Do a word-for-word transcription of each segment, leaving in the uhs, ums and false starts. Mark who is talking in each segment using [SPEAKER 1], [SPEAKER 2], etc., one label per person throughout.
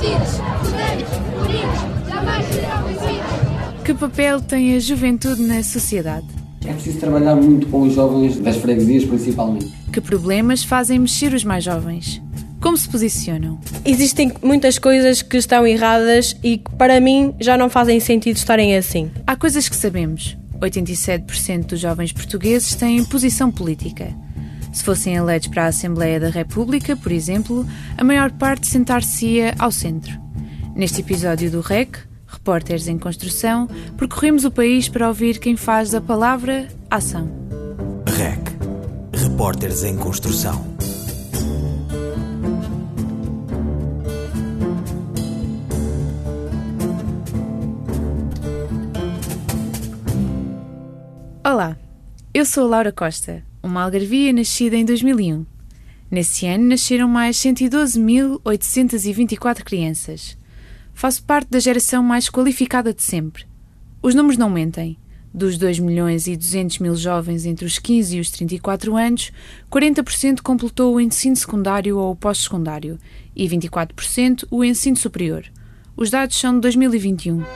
[SPEAKER 1] Que papel tem a juventude na sociedade?
[SPEAKER 2] É preciso trabalhar muito com os jovens das freguesias, principalmente.
[SPEAKER 1] Que problemas fazem mexer os mais jovens? Como se posicionam?
[SPEAKER 3] Existem muitas coisas que estão erradas e que, para mim, já não fazem sentido estarem assim.
[SPEAKER 1] Há coisas que sabemos. oitenta e sete por cento dos jovens portugueses têm posição política. Se fossem eleitos para a Assembleia da República, por exemplo, a maior parte sentar-se-ia ao centro. Neste episódio do R E C, Repórteres em Construção, percorremos o país para ouvir quem faz da palavra ação.
[SPEAKER 4] R E C, Repórteres em Construção.
[SPEAKER 1] Olá, eu sou a Laura Costa, uma algarvia nascida em dois mil e um. Nesse ano nasceram mais cento e doze mil oitocentas e vinte e quatro crianças. Faço parte da geração mais qualificada de sempre. Os números não mentem. Dos dois milhões e duzentos mil jovens entre os quinze e os trinta e quatro anos, quarenta por cento completou o ensino secundário ou o pós-secundário e vinte e quatro por cento o ensino superior. Os dados são de dois mil e vinte e um.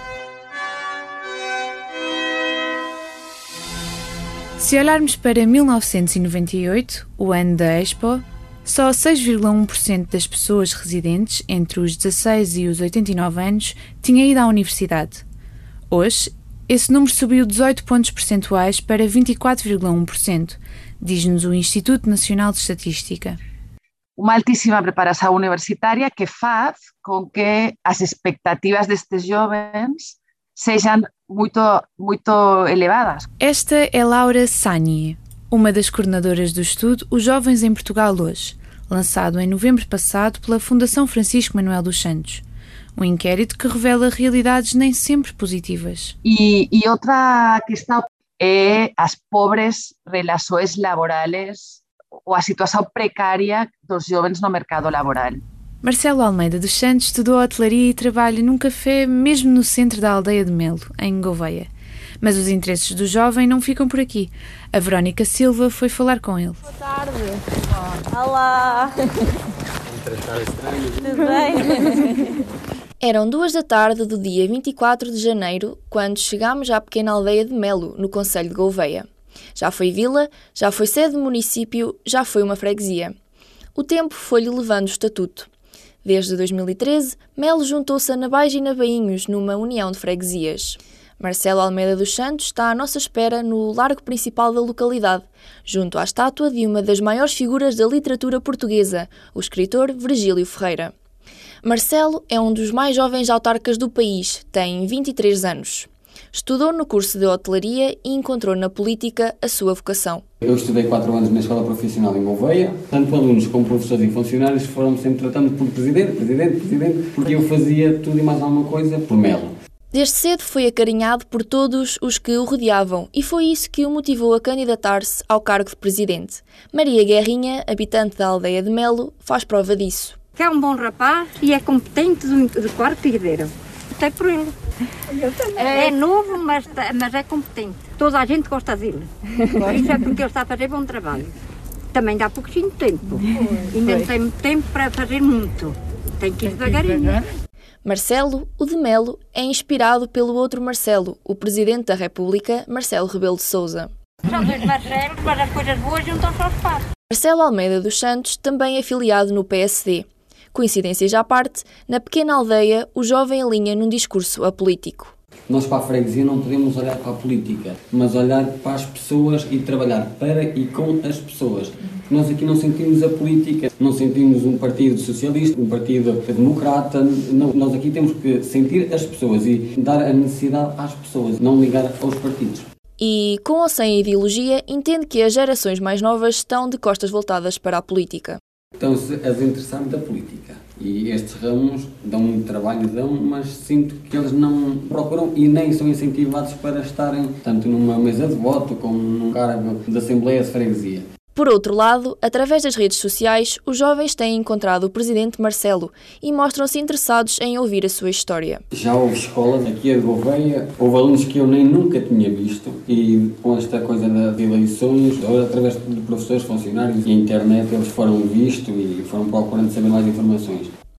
[SPEAKER 1] Se olharmos para mil novecentos e noventa e oito, o ano da Expo, só seis vírgula um por cento das pessoas residentes entre os dezasseis e os oitenta e nove anos tinha ido à universidade. Hoje, esse número subiu dezoito pontos percentuais para vinte e quatro vírgula um por cento, diz-nos o Instituto Nacional de Estatística.
[SPEAKER 5] Uma altíssima preparação universitária que faz com que as expectativas destes jovens sejam muito, muito elevadas.
[SPEAKER 1] Esta é Laura Sagni, uma das coordenadoras do estudo Os Jovens em Portugal Hoje, lançado em novembro passado pela Fundação Francisco Manuel dos Santos. Um inquérito que revela realidades nem sempre positivas.
[SPEAKER 5] E, e outra questão é as pobres relações laborais ou a situação precária dos jovens no mercado laboral.
[SPEAKER 1] Marcelo Almeida dos Santos estudou hotelaria e trabalha num café mesmo no centro da aldeia de Melo, em Gouveia. Mas os interesses do jovem não ficam por aqui. A Verónica Silva foi falar com ele.
[SPEAKER 3] Boa tarde. Olá. Tudo bem?
[SPEAKER 6] Eram duas da tarde do dia vinte e quatro de janeiro, quando chegámos à pequena aldeia de Melo, no concelho de Gouveia. Já foi vila, já foi sede do município, já foi uma freguesia. O tempo foi-lhe levando o estatuto. Desde dois mil e treze, Melo juntou-se a Nabais e Nabainhos numa união de freguesias. Marcelo Almeida dos Santos está à nossa espera no largo principal da localidade, junto à estátua de uma das maiores figuras da literatura portuguesa, o escritor Virgílio Ferreira. Marcelo é um dos mais jovens autarcas do país, tem vinte e três anos. Estudou no curso de hotelaria e encontrou na política a sua vocação.
[SPEAKER 2] Eu estudei quatro anos na Escola Profissional em Gouveia. Tanto alunos como professores e funcionários foram sempre tratando por presidente, presidente, presidente, porque eu fazia tudo e mais alguma coisa por Melo.
[SPEAKER 6] Desde cedo foi acarinhado por todos os que o rodeavam e foi isso que o motivou a candidatar-se ao cargo de presidente. Maria Guerrinha, habitante da aldeia de Melo, faz prova disso.
[SPEAKER 7] Que é um bom rapaz e é competente do quarto que deram. Até por ele. É novo, mas, mas é competente. Toda a gente gosta dele. Isso é porque ele está a fazer bom trabalho. Também dá pouquinho tempo. Ainda não tem muito tempo para fazer muito. Tem que ir devagarinho.
[SPEAKER 6] Marcelo, o de Melo, é inspirado pelo outro Marcelo, o Presidente da República, Marcelo Rebelo de Sousa.
[SPEAKER 7] São dois Marcelos, mas as coisas boas juntam-se aos pares.
[SPEAKER 6] Marcelo Almeida dos Santos também é filiado no P S D. Coincidências à parte, na pequena aldeia, o jovem alinha num discurso apolítico.
[SPEAKER 2] Nós para a freguesia não podemos olhar para a política, mas olhar para as pessoas e trabalhar para e com as pessoas. Nós aqui não sentimos a política, não sentimos um partido socialista, um partido democrata, não, nós aqui temos que sentir as pessoas e dar a necessidade às pessoas, não ligar aos partidos.
[SPEAKER 6] E, com ou sem ideologia, entende que as gerações mais novas estão de costas voltadas para a política.
[SPEAKER 2] Estão-se a desinteressar da política e estes ramos dão muito trabalho, dão, mas sinto que eles não procuram e nem são incentivados para estarem tanto numa mesa de voto como num cargo de Assembleia de Freguesia.
[SPEAKER 6] Por outro lado, através das redes sociais, os jovens têm encontrado o Presidente Marcelo e mostram-se interessados em ouvir a sua história.
[SPEAKER 2] Já houve escolas aqui a Gouveia, houve alunos que eu nem nunca tinha visto e com esta coisa das eleições, ou através de professores, funcionários e internet, eles foram vistos e foram procurando saber mais informações.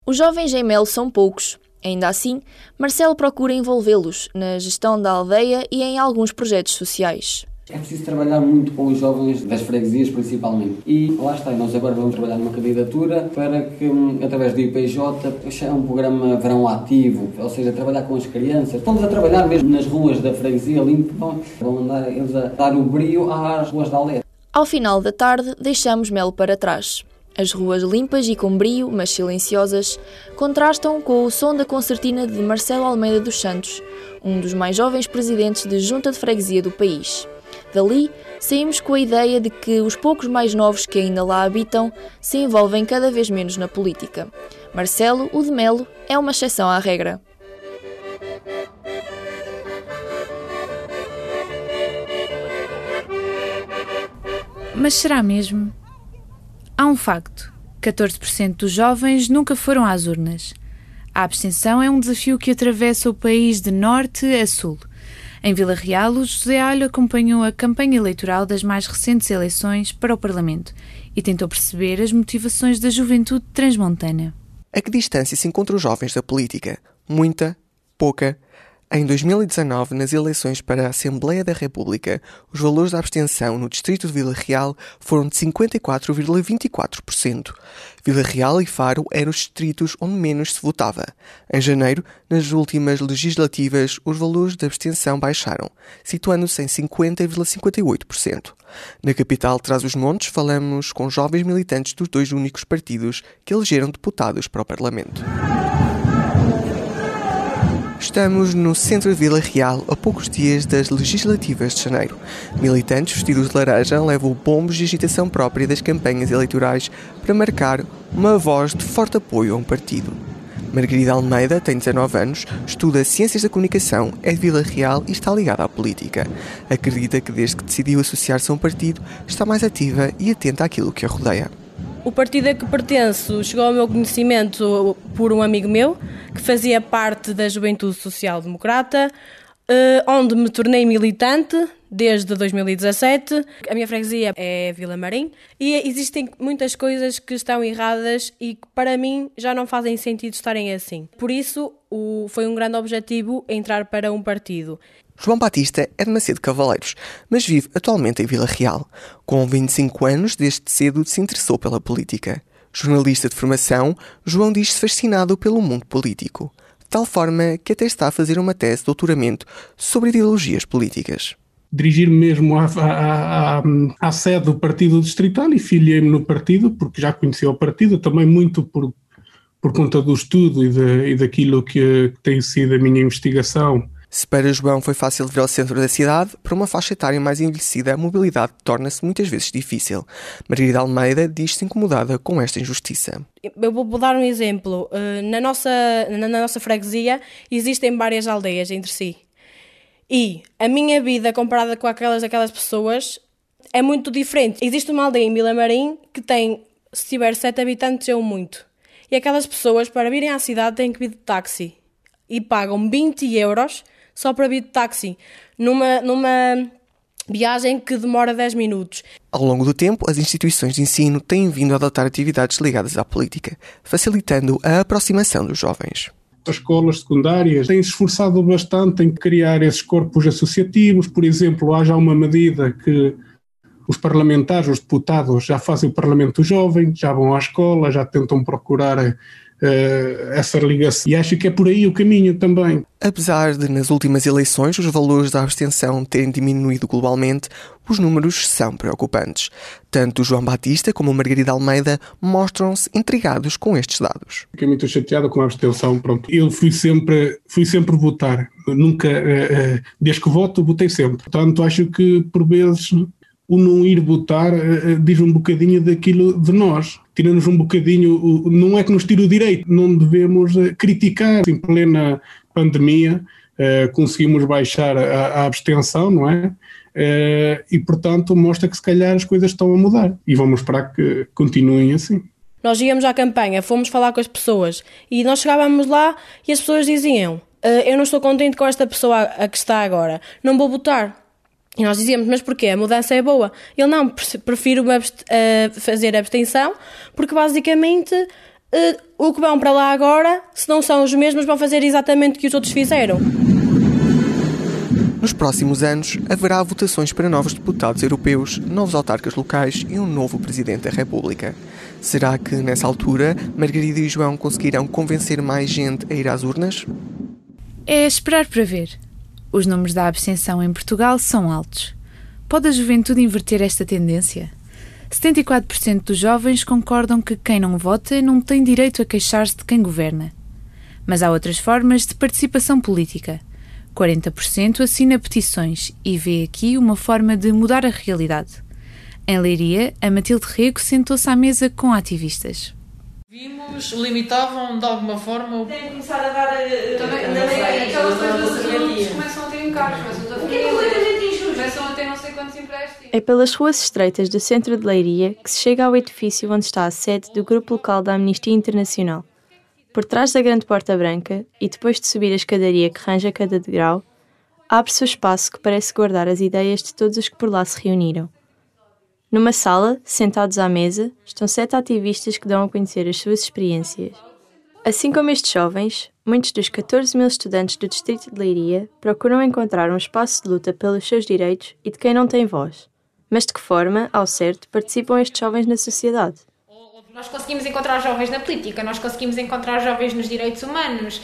[SPEAKER 6] Os jovens em Melo são poucos. Ainda assim, Marcelo procura envolvê-los na gestão da aldeia e em alguns projetos sociais.
[SPEAKER 2] É preciso trabalhar muito com os jovens das freguesias, principalmente. E lá está, nós agora vamos trabalhar numa candidatura para que, através do I P J, é um programa verão ativo, ou seja, trabalhar com as crianças. Estamos a trabalhar mesmo nas ruas da freguesia, limpo, vão andar eles a dar o brio às ruas da aldeia.
[SPEAKER 6] Ao final da tarde, deixamos Melo para trás. As ruas limpas e com brio, mas silenciosas, contrastam com o som da concertina de Marcelo Almeida dos Santos, um dos mais jovens presidentes de junta de freguesia do país. Dali, saímos com a ideia de que os poucos mais novos que ainda lá habitam se envolvem cada vez menos na política. Marcelo, o de Melo, é uma exceção à regra.
[SPEAKER 1] Mas será mesmo? Há um facto. catorze por cento dos jovens nunca foram às urnas. A abstenção é um desafio que atravessa o país de norte a sul. Em Vila Real, o José Alho acompanhou a campanha eleitoral das mais recentes eleições para o Parlamento e tentou perceber as motivações da juventude transmontana.
[SPEAKER 8] A que distância se encontram os jovens da política? Muita? Pouca? Em dois mil e dezanove, nas eleições para a Assembleia da República, os valores da abstenção no distrito de Vila Real foram de cinquenta e quatro vírgula vinte e quatro por cento. Vila Real e Faro eram os distritos onde menos se votava. Em janeiro, nas últimas legislativas, os valores de abstenção baixaram, situando-se em cinquenta vírgula cinquenta e oito por cento. Na capital Trás-os-Montes, falamos com jovens militantes dos dois únicos partidos que elegeram deputados para o Parlamento. Estamos no centro de Vila Real a poucos dias das legislativas de janeiro. Militantes vestidos de laranja levam bombos de agitação própria das campanhas eleitorais para marcar uma voz de forte apoio a um partido. Margarida Almeida tem dezanove anos, estuda Ciências da Comunicação, é de Vila Real e está ligada à política. Acredita que desde que decidiu associar-se a um partido está mais ativa e atenta àquilo que a rodeia.
[SPEAKER 3] O partido a que pertenço chegou ao meu conhecimento por um amigo meu, que fazia parte da Juventude Social Democrata, onde me tornei militante desde dois mil e dezassete. A minha freguesia é Vila Marim e existem muitas coisas que estão erradas e que para mim já não fazem sentido estarem assim. Por isso, foi um grande objetivo entrar para um partido.
[SPEAKER 8] João Batista é de Macedo Cavaleiros, mas vive atualmente em Vila Real. Com vinte e cinco anos, desde cedo se interessou pela política. Jornalista de formação, João diz-se fascinado pelo mundo político, de tal forma que até está a fazer uma tese de doutoramento sobre ideologias políticas.
[SPEAKER 9] Dirigir-me mesmo à, à, à, à sede do partido distrital e filiei-me no partido, porque já conhecia o partido, também muito por, por conta do estudo e, de, e daquilo que, que tem sido a minha investigação.
[SPEAKER 8] Se para João foi fácil vir ao centro da cidade, para uma faixa etária mais envelhecida a mobilidade torna-se muitas vezes difícil. Margarida Almeida diz-se incomodada com esta injustiça.
[SPEAKER 3] Eu vou dar um exemplo. Na nossa, na nossa freguesia existem várias aldeias entre si. E a minha vida comparada com aquelas daquelas pessoas é muito diferente. Existe uma aldeia em Vila Marim que tem, se tiver sete habitantes, é um muito. E aquelas pessoas, para virem à cidade, têm que vir de táxi. E pagam vinte euros só para vir de táxi, numa, numa viagem que demora dez minutos.
[SPEAKER 8] Ao longo do tempo, as instituições de ensino têm vindo a adotar atividades ligadas à política, facilitando a aproximação dos jovens.
[SPEAKER 9] As escolas secundárias têm se esforçado bastante em criar esses corpos associativos. Por exemplo, há já uma medida que os parlamentares, os deputados, já fazem o Parlamento Jovem, já vão à escola, já tentam procurar Uh, essa ligação. E acho que é por aí o caminho também.
[SPEAKER 8] Apesar de, nas últimas eleições, os valores da abstenção terem diminuído globalmente, os números são preocupantes. Tanto João Batista como a Margarida Almeida mostram-se intrigados com estes dados.
[SPEAKER 9] Fiquei muito chateado com a abstenção. Pronto. Eu fui sempre, fui sempre votar. Nunca, uh, uh, desde que voto, votei sempre. Portanto, acho que, por vezes, o não ir votar uh, diz um bocadinho daquilo de nós. Tira-nos um bocadinho, não é que nos tira o direito, não devemos uh, criticar. Em plena pandemia uh, conseguimos baixar a, a abstenção, não é? Uh, e, portanto, mostra que se calhar as coisas estão a mudar e vamos esperar que continuem assim.
[SPEAKER 3] Nós íamos à campanha, fomos falar com as pessoas e nós chegávamos lá e as pessoas diziam uh, eu não estou contente com esta pessoa a que está agora, não vou votar. E nós dizíamos, mas porquê? A mudança é boa. Ele não, prefiro abst- uh, fazer abstenção, porque basicamente uh, o que vão para lá agora, se não são os mesmos, vão fazer exatamente o que os outros fizeram.
[SPEAKER 8] Nos próximos anos, haverá votações para novos deputados europeus, novos autarcas locais e um novo Presidente da República. Será que, nessa altura, Margarida e João conseguirão convencer mais gente a ir às urnas?
[SPEAKER 1] É esperar para ver. Os números da abstenção em Portugal são altos. Pode a juventude inverter esta tendência? setenta e quatro por cento dos jovens concordam que quem não vota não tem direito a queixar-se de quem governa. Mas há outras formas de participação política. quarenta por cento assina petições e vê aqui uma forma de mudar a realidade. Em Leiria, a Matilde Rego sentou-se à mesa com ativistas.
[SPEAKER 10] Vimos, limitavam de alguma forma o...
[SPEAKER 11] Tem que começar a dar... Também, aquelas coisas começam a ter encargos, começam a ter completamente injustos, começam a ter não sei quantos empréstimos.
[SPEAKER 12] É pelas ruas estreitas do centro de Leiria que se chega ao edifício onde está a sede do Grupo Local da Amnistia Internacional. Por trás da grande porta branca, e depois de subir a escadaria que range a cada degrau, abre-se o espaço que parece guardar as ideias de todos os que por lá se reuniram. Numa sala, sentados à mesa, estão sete ativistas que dão a conhecer as suas experiências. Assim como estes jovens, muitos dos catorze mil estudantes do distrito de Leiria procuram encontrar um espaço de luta pelos seus direitos e de quem não tem voz. Mas de que forma, ao certo, participam estes jovens na sociedade?
[SPEAKER 13] Nós conseguimos encontrar jovens na política, nós conseguimos encontrar jovens nos direitos humanos,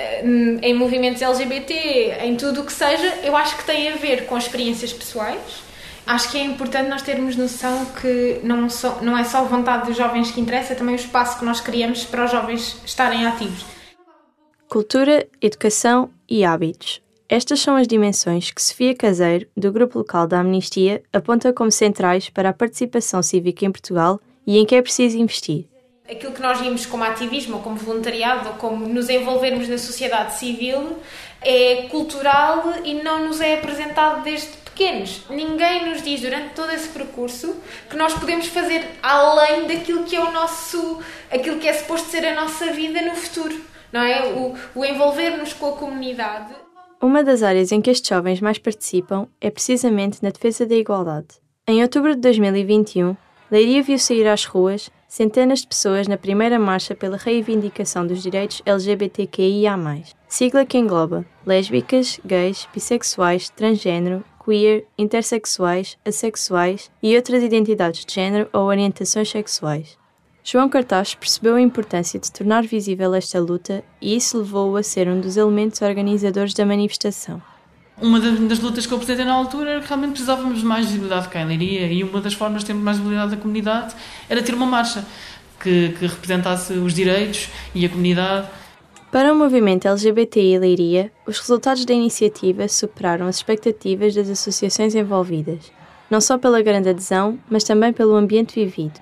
[SPEAKER 13] em movimentos L G B T, em tudo o que seja. Eu acho que tem a ver com experiências pessoais. Acho que é importante nós termos noção que não, só, não é só a vontade dos jovens que interessa, é também o espaço que nós criamos para os jovens estarem ativos.
[SPEAKER 12] Cultura, educação e hábitos. Estas são as dimensões que Sofia Caseiro, do Grupo Local da Amnistia, aponta como centrais para a participação cívica em Portugal e em que é preciso investir.
[SPEAKER 13] Aquilo que nós vimos como ativismo, ou como voluntariado, ou como nos envolvermos na sociedade civil, é cultural e não nos é apresentado desde pequenos. Ninguém nos diz durante todo esse percurso que nós podemos fazer além daquilo que é o nosso, aquilo que é suposto ser a nossa vida no futuro, não é? O, o envolver-nos com a comunidade.
[SPEAKER 12] Uma das áreas em que estes jovens mais participam é precisamente na defesa da igualdade. Em outubro de dois mil e vinte e um, Leiria viu sair às ruas centenas de pessoas na primeira marcha pela reivindicação dos direitos L G B T Q I A mais, sigla que engloba lésbicas, gays, bissexuais, transgênero, queer, intersexuais, assexuais e outras identidades de género ou orientações sexuais. João Cartaz percebeu a importância de tornar visível esta luta e isso levou-o a ser um dos elementos organizadores da manifestação.
[SPEAKER 10] Uma das lutas que eu apresentei na altura era que realmente precisávamos de mais visibilidade cá em Leiria e uma das formas de termos mais visibilidade da comunidade era ter uma marcha que, que representasse os direitos e a comunidade.
[SPEAKER 12] Para o movimento L G B T I Leiria, os resultados da iniciativa superaram as expectativas das associações envolvidas, não só pela grande adesão, mas também pelo ambiente vivido.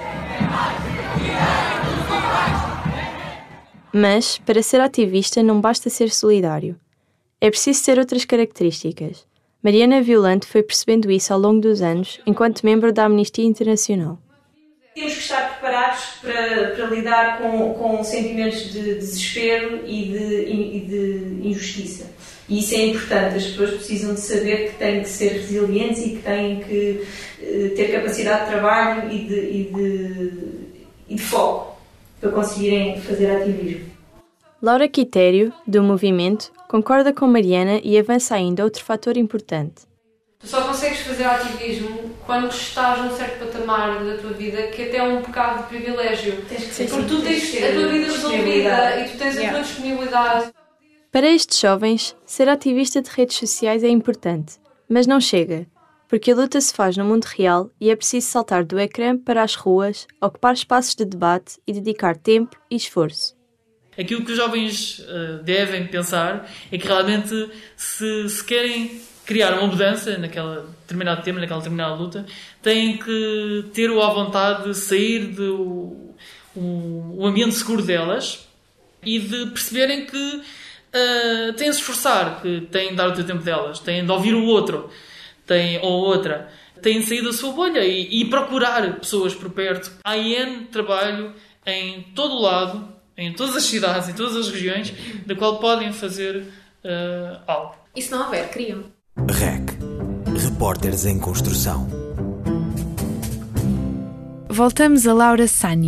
[SPEAKER 12] Mas, para ser ativista, não basta ser solidário. É preciso ter outras características. Mariana Violante foi percebendo isso ao longo dos anos, enquanto membro da Amnistia Internacional.
[SPEAKER 11] Temos que estar preparados para, para lidar com, com sentimentos de desespero e de, e de injustiça. E isso é importante. As pessoas precisam de saber que têm que ser resilientes e que têm que uh, ter capacidade de trabalho e de, e, de, e de foco para conseguirem fazer ativismo.
[SPEAKER 12] Laura Quitério, do movimento, concorda com Mariana e avança ainda outro fator importante.
[SPEAKER 14] Tu só consegues fazer ativismo quando estás num certo patamar da tua vida que até é um pecado de privilégio. Tens que ser, porque tu tens a tua vida resolvida e tu tens a tua disponibilidade.
[SPEAKER 12] Para estes jovens, ser ativista de redes sociais é importante, mas não chega, porque a luta se faz no mundo real e é preciso saltar do ecrã para as ruas, ocupar espaços de debate e dedicar tempo e esforço.
[SPEAKER 10] Aquilo que os jovens uh, devem pensar é que realmente se, se querem criar uma mudança naquele determinado tema, naquela determinada luta, têm que ter a vontade de sair do o, o ambiente seguro delas e de perceberem que uh, têm de se esforçar, que têm de dar o seu tempo delas, têm de ouvir o outro, têm, ou outra, têm de sair da sua bolha e, e procurar pessoas por perto. Há N trabalho em todo o lado, em todas as cidades, em todas as regiões, da qual podem fazer uh, algo.
[SPEAKER 13] E se não houver, criam.
[SPEAKER 4] R E C. Repórteres em Construção.
[SPEAKER 1] Voltamos a Laura Sagni.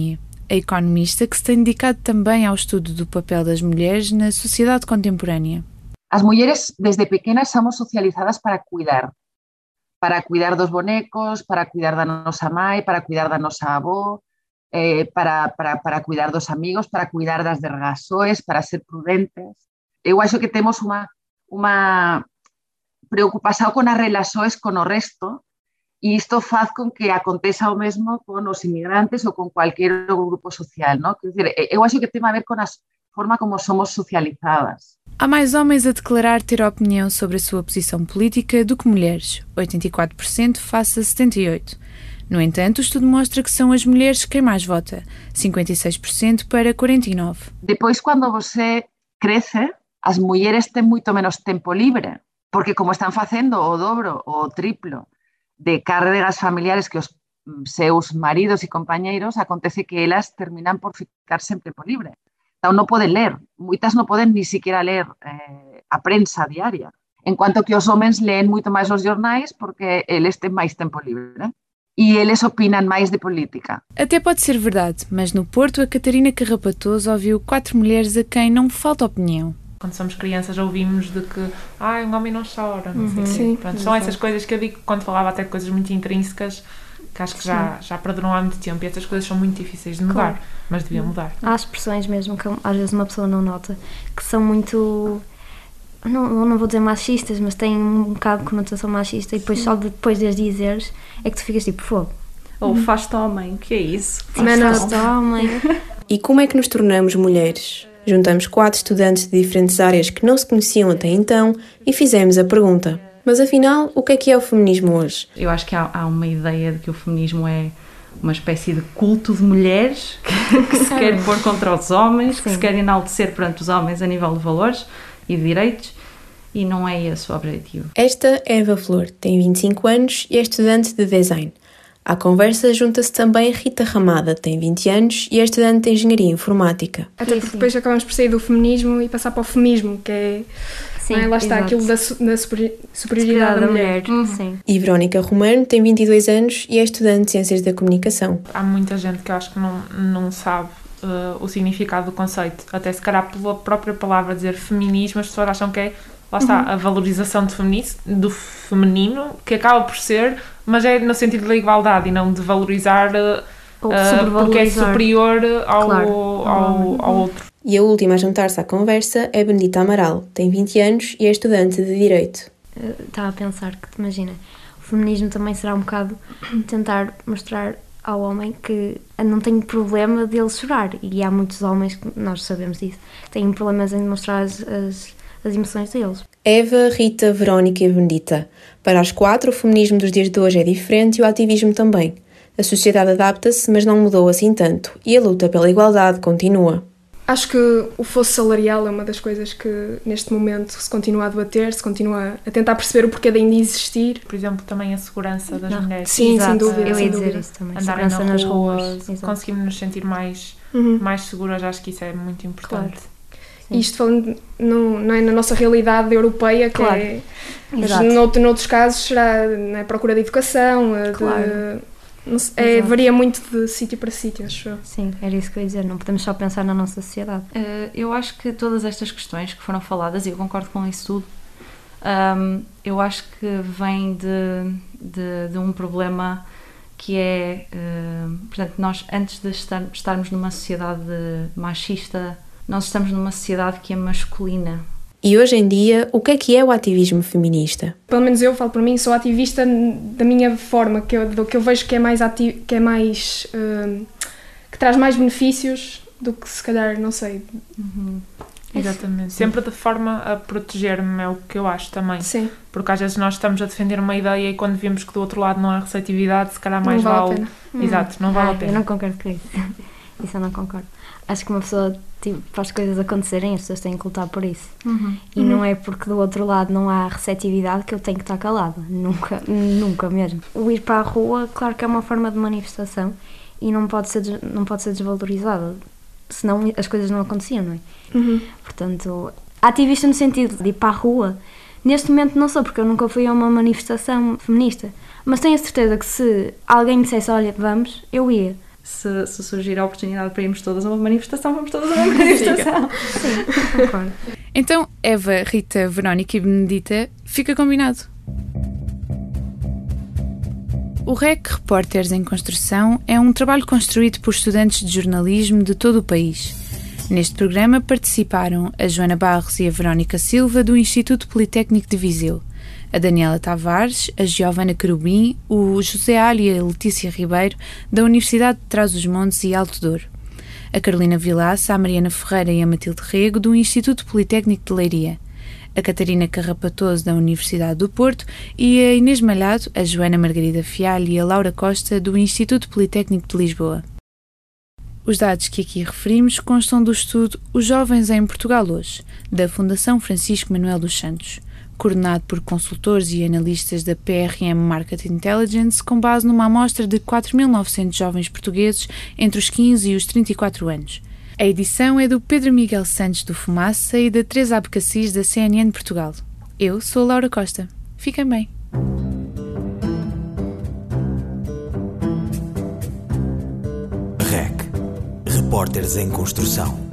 [SPEAKER 1] a economista que se tem dedicado também ao estudo do papel das mulheres na sociedade contemporânea.
[SPEAKER 5] As mulheres, desde pequenas, somos socializadas para cuidar. Para cuidar dos bonecos, para cuidar da nosa mãe, para cuidar da nosa avó, eh, para, para, para cuidar dos amigos, para cuidar das dergações, para ser prudentes. Eu acho que temos uma, uma preocupação com as relações com o resto e isto faz com que aconteça o mesmo com os imigrantes ou com qualquer grupo social, não? Quer dizer, eu acho que tem a ver com a forma como somos socializadas.
[SPEAKER 1] Há mais homens a declarar ter opinião sobre a sua posição política do que mulheres, oitenta e quatro por cento face a setenta e oito por cento. No entanto, o estudo mostra que são as mulheres quem mais vota, cinquenta e seis por cento para quarenta e nove por cento.
[SPEAKER 5] Depois, quando você cresce, as mulheres têm muito menos tempo livre, porque como estão fazendo o dobro ou o triplo de cargas familiares que os seus maridos e companheiros, acontece que elas terminam por ficar sem tempo livre. Então não podem ler, muitas não podem nem sequer ler eh, a prensa diária, enquanto que os homens leem muito mais os jornais porque eles têm mais tempo livre, né? E eles opinam mais de política.
[SPEAKER 1] Até pode ser verdade, mas no Porto a Catarina Carrapatoso ouviu quatro mulheres a quem não falta opinião.
[SPEAKER 15] Quando somos crianças ouvimos de que ah, um homem não chora, não
[SPEAKER 12] uhum,
[SPEAKER 15] sei
[SPEAKER 12] sim,
[SPEAKER 15] Pronto, são essas coisas que eu digo quando falava até de coisas muito intrínsecas, que acho que já, já perduram há muito tempo e essas coisas são muito difíceis de mudar, claro. Mas deviam mudar.
[SPEAKER 12] Há expressões mesmo que às vezes uma pessoa não nota, que são muito, não, não vou dizer machistas, mas têm um bocado de conotação machista e depois só depois de as dizeres é que tu ficas tipo, fogo.
[SPEAKER 16] Ou uhum. faz-te homem, que é isso?
[SPEAKER 12] Faz-te homem.
[SPEAKER 17] E como é que nos tornamos mulheres? Juntamos quatro estudantes de diferentes áreas que não se conheciam até então e fizemos a pergunta: mas afinal, o que é que é o feminismo hoje?
[SPEAKER 16] Eu acho que há, há uma ideia de que o feminismo é uma espécie de culto de mulheres que, que se quer pôr contra os homens, Sim. que se quer enaltecer perante os homens a nível de valores e de direitos, e não é esse o objetivo.
[SPEAKER 17] Esta é Eva Flor, tem vinte e cinco anos e é estudante de design. À conversa junta-se também Rita Ramada, tem vinte anos e é estudante de Engenharia Informática.
[SPEAKER 18] Até porque depois acabamos por sair do feminismo e passar para o femismo, que é, Sim, é lá está, exato. Aquilo da, da superioridade da, da mulher. mulher.
[SPEAKER 17] Uhum. Sim. E Verónica Romano tem vinte e dois anos e é estudante de Ciências da Comunicação.
[SPEAKER 15] Há muita gente que eu acho que não, não sabe uh, o significado do conceito. Até se calhar pela própria palavra dizer feminismo, as pessoas acham que é, lá está, uhum. a valorização do feminino, do feminino, que acaba por ser, mas é no sentido da igualdade e não de valorizar uh, porque é superior ao, claro. ao, ao outro.
[SPEAKER 17] E a última a juntar-se à conversa é Benedita Amaral, tem vinte anos e é estudante de Direito.
[SPEAKER 12] Eu estava a pensar que, imagina, o feminismo também será um bocado tentar mostrar ao homem que não tem problema de ele chorar, e há muitos homens, que nós sabemos disso, que têm problemas em demonstrar as, as as emoções deles.
[SPEAKER 17] Eva, Rita, Verónica e Benedita. Para as quatro, o feminismo dos dias de hoje é diferente e o ativismo também. A sociedade adapta-se, mas não mudou assim tanto, e a luta pela igualdade continua.
[SPEAKER 18] Acho que o fosso salarial é uma das coisas que neste momento se continua a debater, se continua a tentar perceber o porquê de ainda existir.
[SPEAKER 15] Por exemplo, também a segurança das
[SPEAKER 18] não.
[SPEAKER 15] mulheres.
[SPEAKER 18] Sim,
[SPEAKER 12] Exato.
[SPEAKER 18] sem dúvida.
[SPEAKER 12] Eu
[SPEAKER 18] sem
[SPEAKER 12] ia dizer
[SPEAKER 18] dúvida.
[SPEAKER 12] isso também.
[SPEAKER 15] Andarem
[SPEAKER 12] segurança
[SPEAKER 15] na
[SPEAKER 12] nas
[SPEAKER 15] rua,
[SPEAKER 12] ruas.
[SPEAKER 15] conseguimos nos sentir mais,
[SPEAKER 18] uhum.
[SPEAKER 15] mais seguras, acho que isso é muito importante.
[SPEAKER 18] Claro. Isto falando no, não é na nossa realidade europeia, que claro. é, mas noutro, noutros casos será na procura de educação, claro. de, não sei, é, varia muito de sítio para sítio, acho eu.
[SPEAKER 12] Sim, era isso que eu ia dizer, não podemos só pensar na nossa sociedade.
[SPEAKER 16] Uh, eu acho que todas estas questões que foram faladas, e eu concordo com isso tudo, um, eu acho que vem de, de, de um problema que é, uh, portanto, nós antes de estar, estarmos numa sociedade machista, nós estamos numa sociedade que é masculina.
[SPEAKER 17] E hoje em dia, o que é que é o ativismo feminista?
[SPEAKER 18] Pelo menos eu falo por mim, sou ativista da minha forma, que eu, do que eu vejo que é mais, ati- que, é mais uh, que traz mais benefícios do que se calhar, não sei.
[SPEAKER 15] Uhum. Exatamente. Sempre de forma a proteger-me, é o que eu acho também.
[SPEAKER 18] Sim.
[SPEAKER 15] Porque às vezes nós estamos a defender uma ideia e quando vemos que do outro lado não há receptividade, se calhar mais não vale... vale... A pena. Exato, não vale
[SPEAKER 12] ah,
[SPEAKER 15] a pena.
[SPEAKER 12] Eu não concordo com isso. Isso eu não concordo. Acho que uma pessoa, tipo, para as coisas acontecerem, as pessoas têm que lutar por isso.
[SPEAKER 16] Uhum.
[SPEAKER 12] E uhum. não é porque do outro lado não há receptividade que eu tenho que estar calada. Nunca, nunca mesmo. O ir para a rua, claro que é uma forma de manifestação e não pode ser, não pode ser desvalorizada. Senão as coisas não aconteciam, não é?
[SPEAKER 18] Uhum.
[SPEAKER 12] Portanto, ativista no sentido de ir para a rua, neste momento não sou, porque eu nunca fui a uma manifestação feminista. Mas tenho a certeza que se alguém me dissesse, olha, vamos, eu ia.
[SPEAKER 16] Se, se surgir a oportunidade para irmos todas a uma manifestação, vamos todas a uma manifestação. Sim, concordo.
[SPEAKER 1] Então, Eva, Rita, Verónica e Benedita, fica combinado. O R E C Repórteres em Construção é um trabalho construído por estudantes de jornalismo de todo o país. Neste programa participaram a Joana Barros e a Verónica Silva do Instituto Politécnico de Viseu, a Daniela Tavares, a Giovana Querubim, o José Ali e a Letícia Ribeiro da Universidade de Trás-os-Montes e Alto Douro, a Carolina Vilaça, a Mariana Ferreira e a Matilde Rego do Instituto Politécnico de Leiria, a Catarina Carrapatoso da Universidade do Porto e a Inês Malhado, a Joana Margarida Fialho e a Laura Costa do Instituto Politécnico de Lisboa. Os dados que aqui referimos constam do estudo Os Jovens em Portugal Hoje, da Fundação Francisco Manuel dos Santos, coordenado por consultores e analistas da P R M Market Intelligence, com base numa amostra de quatro mil e novecentos jovens portugueses entre os quinze e os trinta e quatro anos. A edição é do Pedro Miguel Santos do Fumaça e da Teresa Abcacis da C N N Portugal. Eu sou a Laura Costa. Fiquem bem.
[SPEAKER 4] R E C. Repórteres em Construção.